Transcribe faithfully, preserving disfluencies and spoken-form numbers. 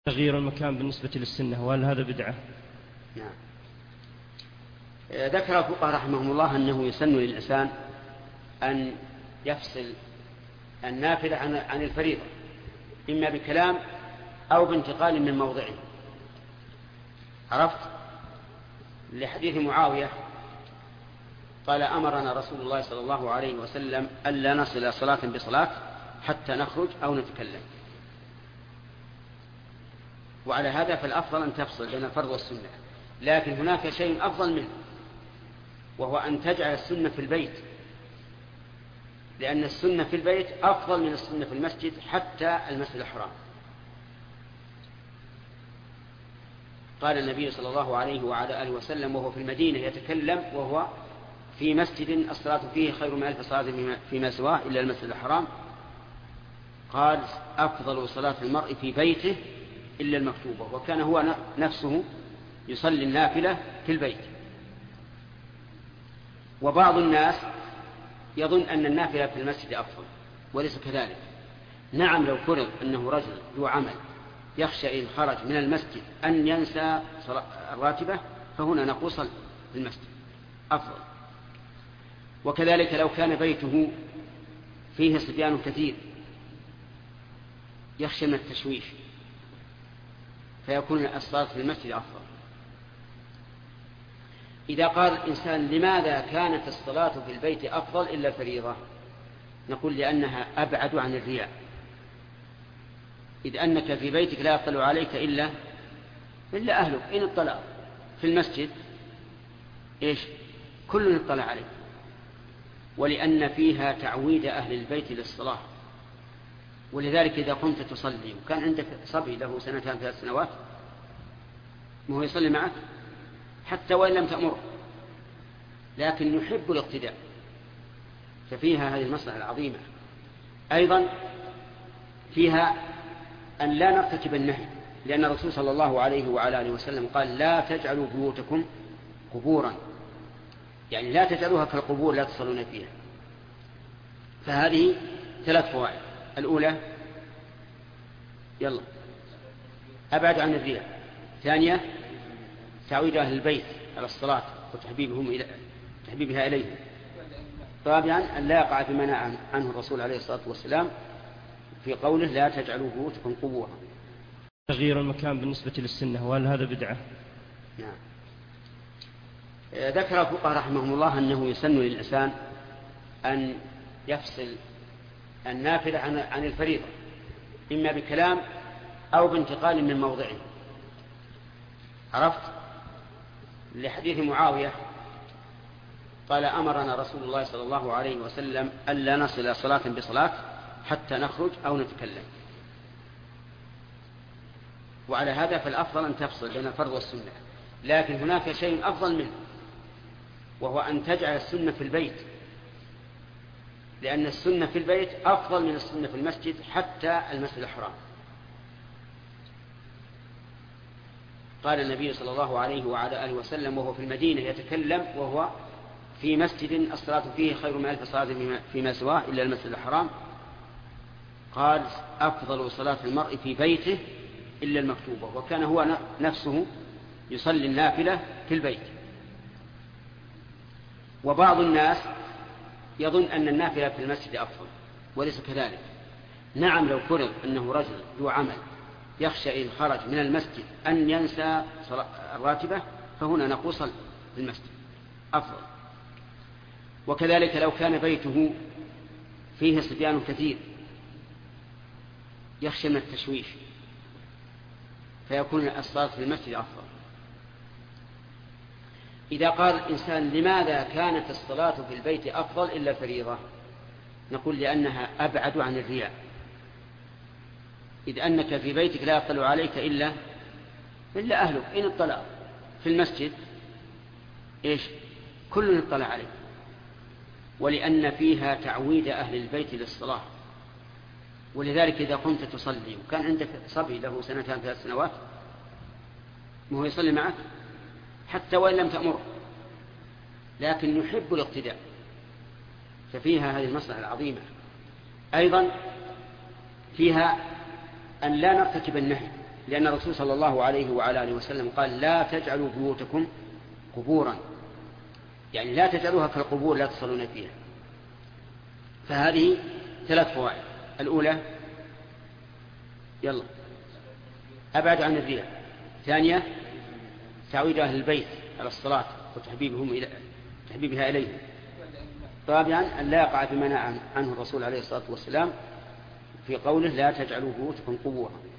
تغيير المكان بالنسبة للسنة، وهل هذا بدعة؟ نعم. ذكر الفقهاء رحمهم الله أنه يسن للإنسان أن يفصل النافلة عن الفريضة، إما بكلام أو بانتقال من موضعه. عرفت؟ لحديث معاوية قال: أمرنا رسول الله صلى الله عليه وسلم ألا نصل صلاة بصلاة حتى نخرج أو نتكلم. وعلى هذا فالأفضل أن تفصل بين الفرض والسنة، لكن هناك شيء أفضل منه، وهو أن تجعل السنة في البيت، لأن السنة في البيت أفضل من السنة في المسجد حتى المسجد الحرام. قال النبي صلى الله عليه وعلى آله وسلم وهو في المدينة يتكلم وهو في مسجد الصلاة فيه خير من ألف صلاة فيما سواه إلا المسجد الحرام، قال: أفضل صلاة المرء في بيته إلا المكتوبة. وكان هو نفسه يصلي النافلة في البيت. وبعض الناس يظن أن النافلة في المسجد أفضل، وليس كذلك. نعم، لو فرض أنه رجل ذو عمل يخشى إن خرج من المسجد أن ينسى الراتبة، فهنا نقول صل في المسجد أفضل. وكذلك لو كان بيته فيه صبيان كثير يخشى من التشويش، فيكون الصلاة في المسجد أفضل. إذا قال الإنسان: لماذا كانت الصلاة في البيت أفضل إلا الفريضة؟ نقول: لأنها أبعد عن الرياء، إذ أنك في بيتك لا يطلع عليك إلا إلا أهلك. إن اطلع في المسجد إيش؟ كل يطلع عليك. ولأن فيها تعويد أهل البيت للصلاة، ولذلك إذا قمت تصلي وكان عندك صبي له سنتان ثلاث سنوات ما هو يصلي معك حتى وإن لم تأمر، لكن يحب الاقتداء، ففيها هذه المصلحة العظيمة. أيضا فيها أن لا نرتكب النهي، لأن الرسول صلى الله عليه وعلى آله وسلم قال: لا تجعلوا بيوتكم قبورا، يعني لا تجعلوها كالقبور لا تصلون فيها. فهذه ثلاث فوائد. الأولى يلا أبعد عن الرياء. ثانية تعويد أهل البيت على الصلاة وتحبيبهم إلى تحبيبها إليهم. رابعا أن لا يقع فيما نهى عنه الرسول عليه الصلاة والسلام في قوله: لا تجعلوا بيوتكم قبورا. تغيير المكان بالنسبة للسنة، وهل هذا بدعة؟ نعم. ذكر الفقهاء رحمهم الله أنه يسن للإنسان أن يفصل النافلة عن الفريضة، إما بكلام أو بانتقال من موضعه. عرفت؟ لحديث معاوية قال: أمرنا رسول الله صلى الله عليه وسلم ألا نصل صلاة بصلاة حتى نخرج أو نتكلم. وعلى هذا فالأفضل أن تفصل بين الفرض والسنة، لكن هناك شيء أفضل منه، وهو أن تجعل السنة في البيت، لأن السنة في البيت أفضل من السنة في المسجد حتى المسجد الحرام. قال النبي صلى الله عليه وعلى آله وسلم وهو في المدينة يتكلم وهو في مسجد الصلاة فيه خير من ألف صلاة فيما سواه إلا المسجد الحرام، قال: أفضل صلاة المرء في بيته إلا المكتوبة. وكان هو نفسه يصلي النافلة في البيت. وبعض الناس يظن أن النافلة في المسجد أفضل، وليس كذلك. نعم، لو فرض أنه رجل ذو عمل يخشى إن خرج من المسجد أن ينسى الراتبة، فهنا نقول صل في المسجد أفضل. وكذلك لو كان بيته فيه صبيان كثير يخشى من التشويش، فيكون الصلاة في المسجد أفضل. إذا قال الإنسان: لماذا كانت الصلاة في البيت أفضل إلا الفريضة؟ نقول: لأنها أبعد عن الرياء، إذ أنك في بيتك لا يطلع عليك إلا إلا أهلك. إن اطلع في المسجد إيش؟ كل يطلع عليك. ولأن فيها تعويد أهل البيت للصلاة، ولذلك إذا قمت تصلي وكان عندك صبي له سنتان ثلاث سنوات ما هو يصلي معك حتى وإن لم تأمر، لكن يحب الاقتداء، ففيها هذه المصلحة العظيمة. أيضا فيها أن لا نرتكب النهي، لأن الرسول صلى الله عليه وعلى آله وسلم قال لا تجعلوا بيوتكم قبورا، يعني لا تجعلوها كالقبور لا تصلون فيها. فهذه ثلاث فوائد. الأولى يلا أبعد عن الرياء. ثانية تعويد أهل البيت على الصلاة وتحبيبهم إلى تحبيبها إليهم. رابعا أن لا يقع بما نهى عنه الرسول عليه الصلاة والسلام في قوله لا تجعلوا بيوتكم قبورا.